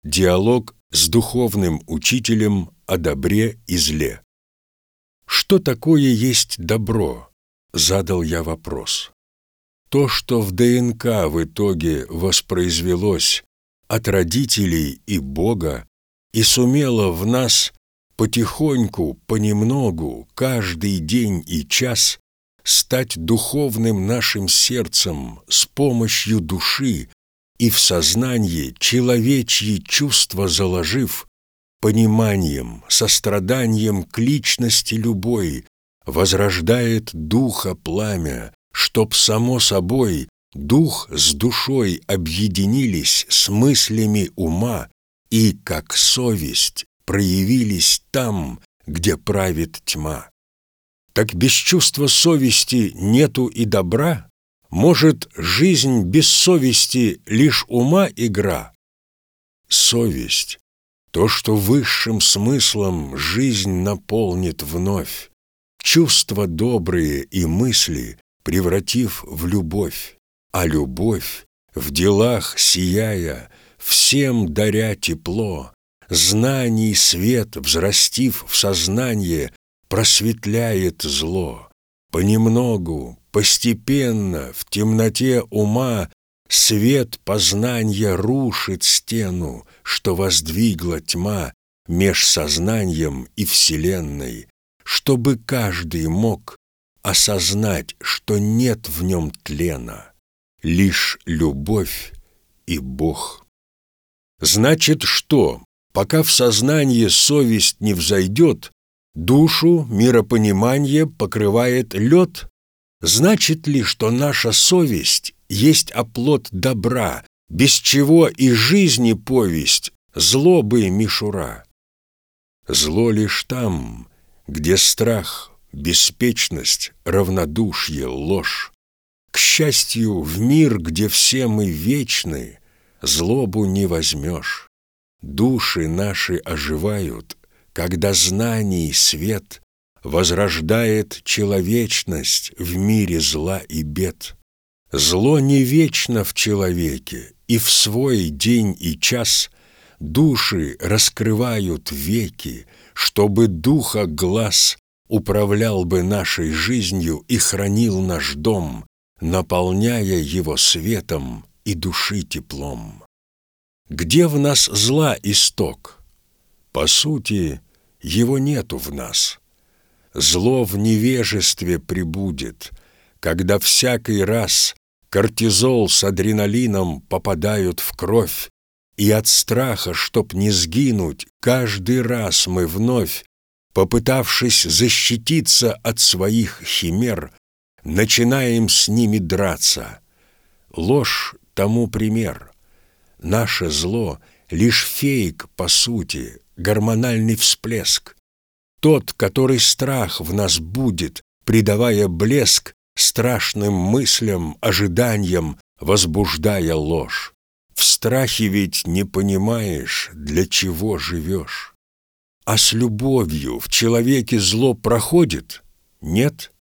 Диалог с духовным учителем о добре и зле. «Что такое есть добро?» – задал я вопрос. То, что в ДНК в итоге воспроизвелось от родителей и Бога и сумело в нас потихоньку, понемногу, каждый день и час стать духовным нашим сердцем с помощью души и в сознании человечьи чувства заложив, пониманием, состраданием к личности любой, возрождает духа пламя, чтоб само собой дух с душой объединились с мыслями ума и, как совесть, проявились там, где правит тьма. Так без чувства совести нету и добра? Может, жизнь без совести лишь ума игра? Совесть — то, что высшим смыслом жизнь наполнит вновь, чувства добрые и мысли превратив в любовь, а любовь, в делах сияя, всем даря тепло, знаний свет взрастив в сознание, просветляет зло. Понемногу, постепенно, в темноте ума свет познания рушит стену, что воздвигла тьма меж сознанием и вселенной, чтобы каждый мог осознать, что нет в нем тлена, лишь любовь и Бог. Значит, что, пока в сознании совесть не взойдет, душу миропонимание покрывает лед? Значит ли, что наша совесть есть оплот добра, без чего и жизни повесть, злобы мишура? Зло лишь там, где страх, беспечность, равнодушие, ложь. К счастью, в мир, где все мы вечны, злобу не возьмешь. Души наши оживают, когда знаний свет возрождает человечность в мире зла и бед. Зло не вечно в человеке, и в свой день и час души раскрывают веки, чтобы духа глаз управлял бы нашей жизнью и хранил наш дом, наполняя его светом и души теплом. Где в нас зла исток? По сути, его нету в нас. Зло в невежестве пребудет, когда всякий раз кортизол с адреналином попадают в кровь, и от страха, чтоб не сгинуть, каждый раз мы вновь, попытавшись защититься от своих химер, начинаем с ними драться. Ложь тому пример. Наше зло — лишь фейк, по сути, гормональный всплеск. Тот, который страх в нас будет, придавая блеск страшным мыслям, ожиданиям, возбуждая ложь. В страхе ведь не понимаешь, для чего живешь. А с любовью в человеке зло проходит? Нет?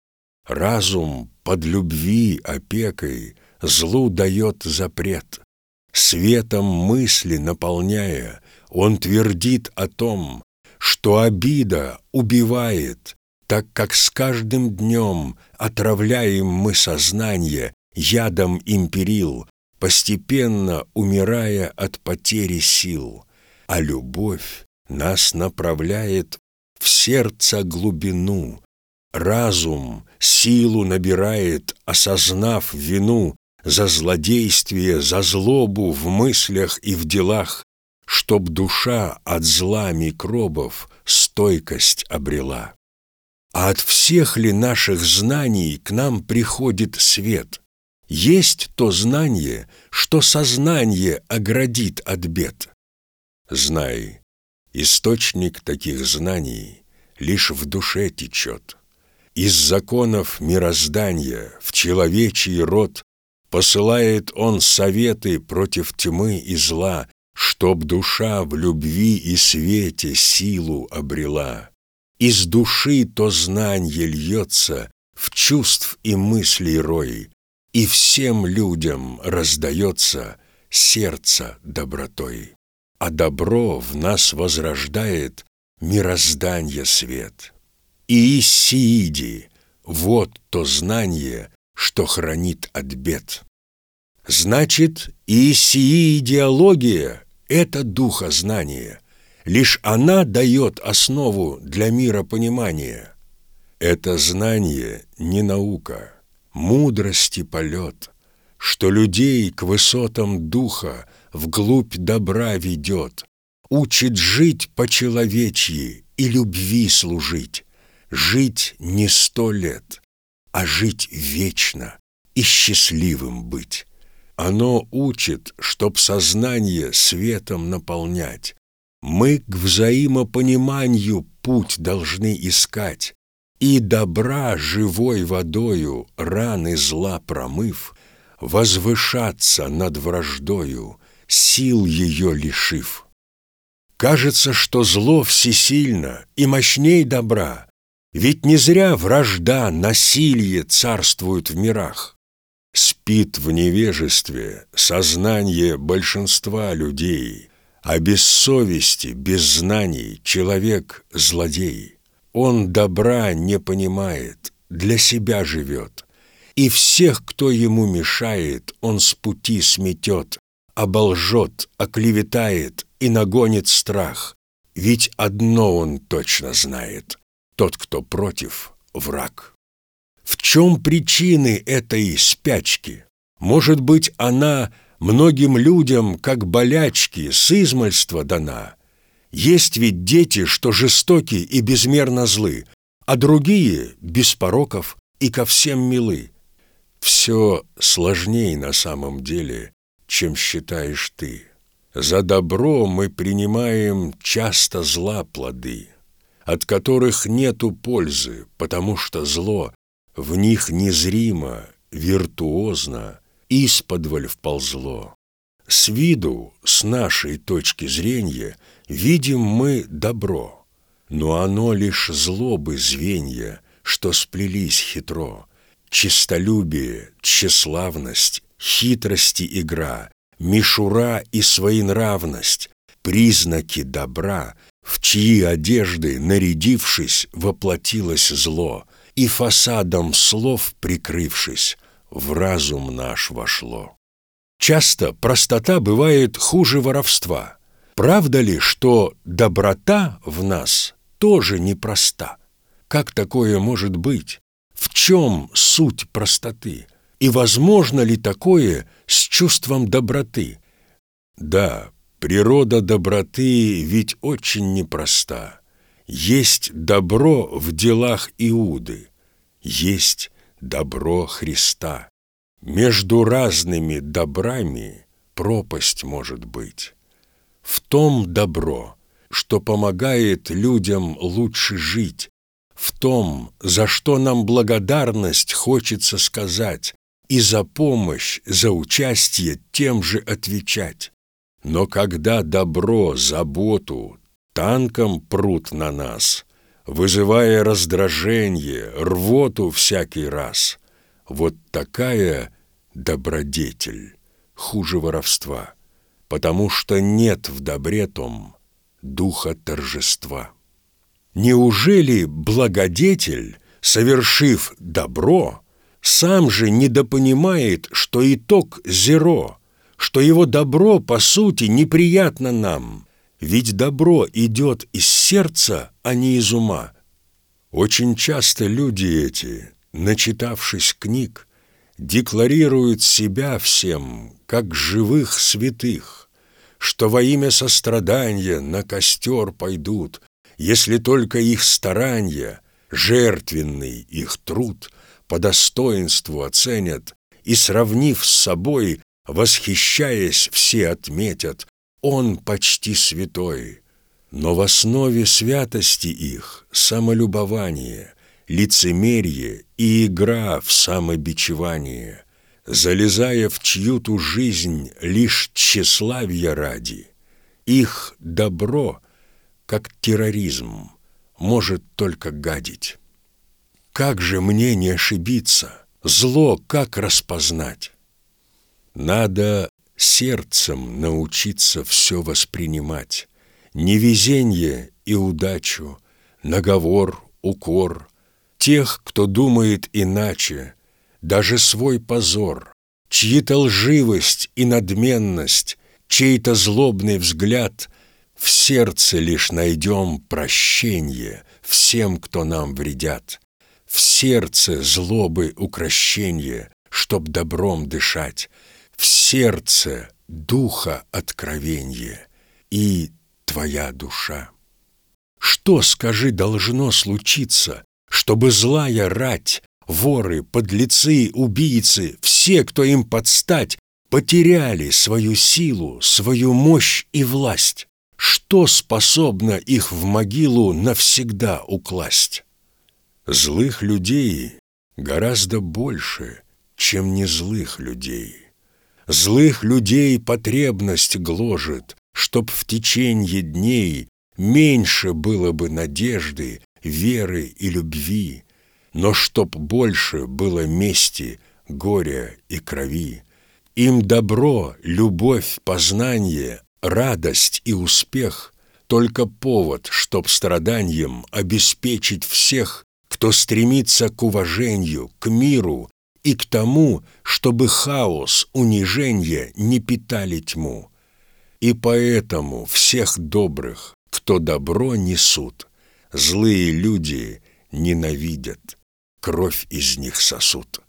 Разум под любви опекой злу дает запрет. Светом мысли наполняя, он твердит о том, что обида убивает, так как с каждым днем отравляем мы сознание ядом империл, постепенно умирая от потери сил, а любовь нас направляет в сердце глубину, разум силу набирает, осознав вину за злодействие, за злобу в мыслях и в делах, чтоб душа от зла микробов стойкость обрела. А от всех ли наших знаний к нам приходит свет? Есть то знание, что сознание оградит от бед. Знай, источник таких знаний лишь в душе течет. Из законов мироздания в человечий род посылает он советы против тьмы и зла, чтоб душа в любви и свете силу обрела. Из души то знанье льется в чувств и мыслей рой, и всем людям раздается сердце добротой. а добро в нас возрождает мироздание свет. Иисииди — вот то знание, что хранит от бед. Значит, иисиидеология — это духознание, лишь она дает основу для миропонимания. Это знание не наука, мудрости полет, что людей к высотам духа вглубь добра ведет, учит жить по-человечьи и любви служить, жить не 100 лет, а жить вечно и счастливым быть. Оно учит, чтоб сознание светом наполнять. Мы к взаимопониманию путь должны искать, и добра живой водою, раны зла промыв, возвышаться над враждою, сил ее лишив. Кажется, что зло всесильно и мощней добра, ведь не зря вражда, насилие царствуют в мирах. Спит в невежестве сознание большинства людей, а без совести, без знаний человек — злодей. Он добра не понимает, для себя живет, и всех, кто ему мешает, он с пути сметет, оболжет, оклеветает и нагонит страх. Ведь одно он точно знает: тот, кто против, враг. В чем причины этой спячки? Может быть, она многим людям, как болячки, с измальства дана. Есть ведь дети, что жестоки и безмерно злы, а другие без пороков и ко всем милы. Все сложней на самом деле, чем считаешь ты. За добро мы принимаем часто зла плоды, от которых нету пользы, потому что зло в них незримо, виртуозно, исподволь вползло. С виду, с нашей точки зрения, видим мы добро, но оно лишь злобы звенья, что сплелись хитро. Честолюбие, тщеславность, хитрости игра, мишура и своенравность — признаки добра, в чьи одежды, нарядившись, воплотилось зло, и фасадом слов прикрывшись, в разум наш вошло. Часто простота бывает хуже воровства. Правда ли, что доброта в нас тоже непроста? Как такое может быть? В чем суть простоты? И возможно ли такое с чувством доброты? Да, природа доброты ведь очень непроста. Есть добро в делах Иуды, есть добро Христа. Между разными добрами пропасть может быть. В том добро, что помогает людям лучше жить, в том, за что нам благодарность хочется сказать, и за помощь, за участие тем же отвечать. Но когда добро, заботу танком прут на нас, вызывая раздражение, рвоту всякий раз, вот такая добродетель хуже воровства, потому что нет в добре том духа торжества. Неужели благодетель, совершив добро, сам же недопонимает, что итог зеро, что его добро, по сути, неприятно нам, ведь добро идет из сердца, а не из ума? Очень часто люди эти, начитавшись книг, декларируют себя всем, как живых святых, что во имя сострадания на костер пойдут, если только их старания, жертвенный их труд по достоинству оценят и, сравнив с собой, восхищаясь, все отметят: он почти святой. Но в основе святости их самолюбование, лицемерие и игра в самобичевание, залезая в чью-то жизнь лишь тщеславия ради. Их добро, как терроризм, может только гадить. Как же мне не ошибиться? Зло как распознать? Надо сердцем научиться все воспринимать, невезенье и удачу, наговор, укор, тех, кто думает иначе, даже свой позор, чьи-то лживость и надменность, чей-то злобный взгляд. В сердце лишь найдем прощенье всем, кто нам вредят. В сердце злобы укрощенье, чтоб добром дышать. В сердце духа откровенье и твоя душа. Что, скажи, должно случиться, чтобы злая рать, воры, подлецы, убийцы, все, кто им подстать, потеряли свою силу, свою мощь и власть? Что способно их в могилу навсегда укласть? Злых людей гораздо больше, чем незлых людей. Злых людей потребность гложет, чтоб в течение дней меньше было бы надежды, веры и любви, но чтоб больше было мести, горя и крови. Им добро, любовь, познание, радость и успех — только повод, чтоб страданием обеспечить всех, кто стремится к уважению, к миру и к тому, чтобы хаос, унижение не питали тьму. И поэтому всех добрых, кто добро несут, злые люди ненавидят, кровь из них сосут.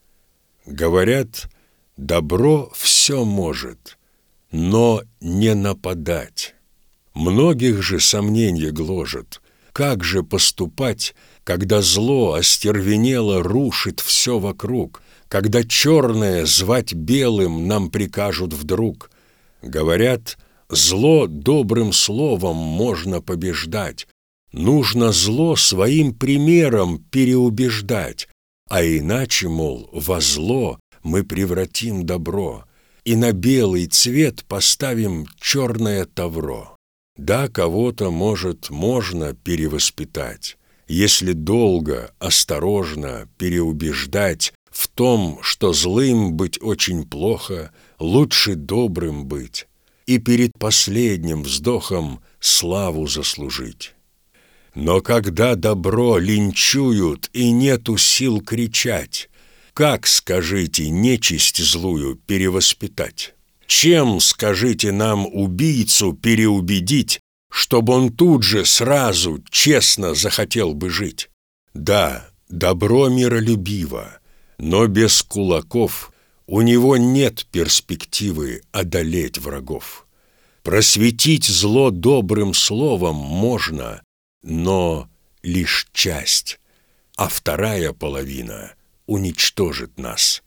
Говорят, добро все может, но не нападать. Многих же сомнения гложет, как же поступать, когда зло остервенело рушит все вокруг, когда черное звать белым нам прикажут вдруг. Говорят, зло добрым словом можно побеждать, нужно зло своим примером переубеждать, а иначе, мол, во зло мы превратим добро и на белый цвет поставим черное тавро. Да, кого-то, может, можно перевоспитать, если долго, осторожно переубеждать в том, что злым быть очень плохо, лучше добрым быть, и перед последним вздохом славу заслужить. Но когда добро линчуют и нету сил кричать, как, скажите, нечисть злую перевоспитать? Чем, скажите, нам убийцу переубедить, чтобы он тут же сразу честно захотел бы жить? Да, добро миролюбиво, но без кулаков у него нет перспективы одолеть врагов. Просветить зло добрым словом можно, но лишь часть, а вторая половина уничтожит нас.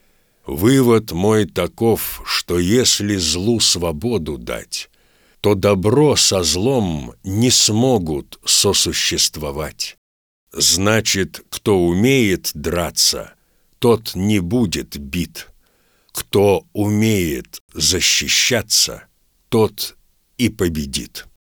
Вывод мой таков, что если злу свободу дать, то добро со злом не смогут сосуществовать. Значит, кто умеет драться, тот не будет бит. Кто умеет защищаться, тот и победит.